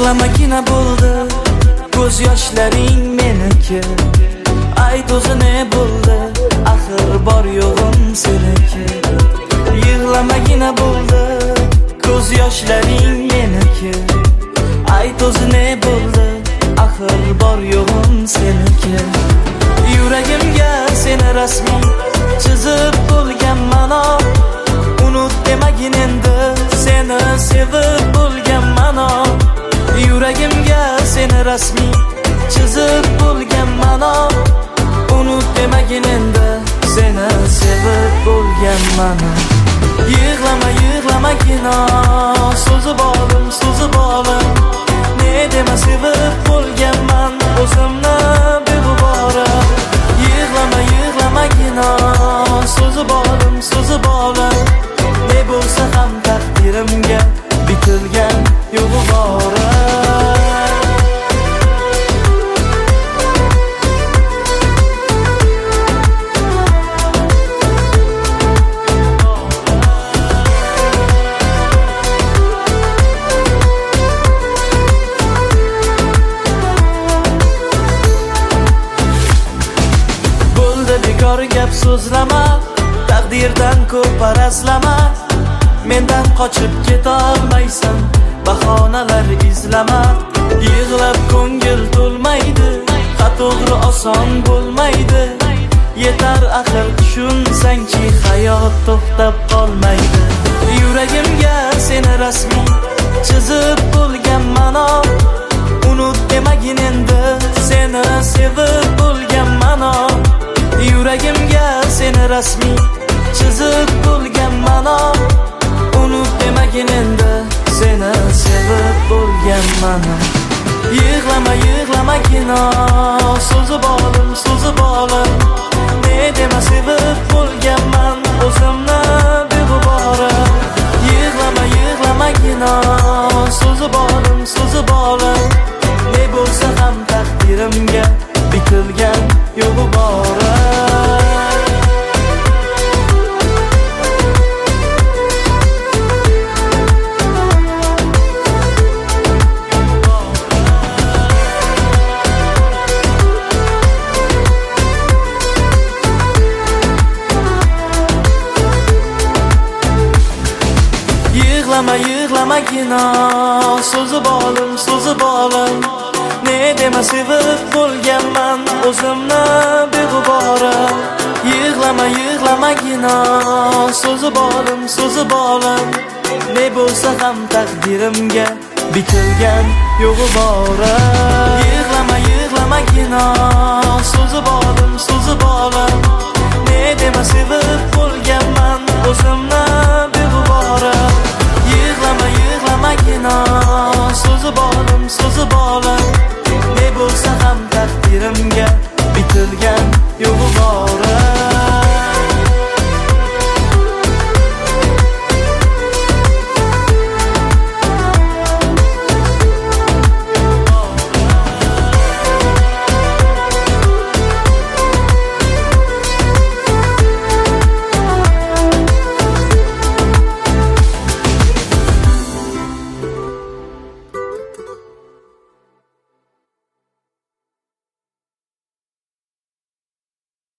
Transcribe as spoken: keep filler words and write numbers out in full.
Yig'lamagina bo'ldi ko'z yoshlaring meniki. Ayt o'zi ne bo'ldi, axir bor yo'g'im seniki. Yig'lamagina bo'ldi ko'z yoshlaring meniki. Ayt o'zi ne bo'ldi, axir bor yo'g'im seniki. Yuragimga seni rasmiy chizib bo'lgan mano, unut demagin endi seni sevib bo'lgan mano. Yuragimga seni rasmiy chizib bo'lgan mano, unut demagin endi seni sevib bo'lgan mano. Yig'lama yig'lamagina so'zi bolim so'zi bolim, ne dema sevib bo'lganman o'zimni beg'ubora. Yig'lama yig'lamagina so'zi bolim so'zi bolim, ne bo'lsa ham taqdirimga bitilgan yo'g'i bora. Bekor gap so'zlama, taqdirdan ko'p arazlama. Mendan qochib ketolmaysan, bahonalar izlama. Yig'lab ko'ngil to'lmaydi, xato'g'ri oson bo'lmaydi. Yetar axir tushunsanki hayot to'xtab qolmaydi. Yuragimga seni rasmiy chizib bo'lgan mano, unut demagin endi seni sevib bo'lgan mano. Yuragimga seni rasmiy chizib bo'lgan mano, unut demagin endi seni sevib bo'lgan mano. Yig'lama yig'lamagina so'zi bolim so'zi bolim, ne dema sevib bo'lganman o'zimni beg'ubora. Yig'lama yig'lamagina so'zi bolim so'zi bolim, ne bo'lsa ham taqdirimga bitilgan yo'g'i bora. Yig'lama yig'lamagina so'zi bolim so'zi bolim, ne dema sevib bo'lganman o'zimni beg'ubora. Yig'lama yig'lamagina so'zi bolim so'zi bolim, ne bo'lsa ham taqdirimga bitilgan yo'g'i bora. Yig'lama yig'lamagina so'zi bolim so'zi bolim, ne dema sevib bo'lganman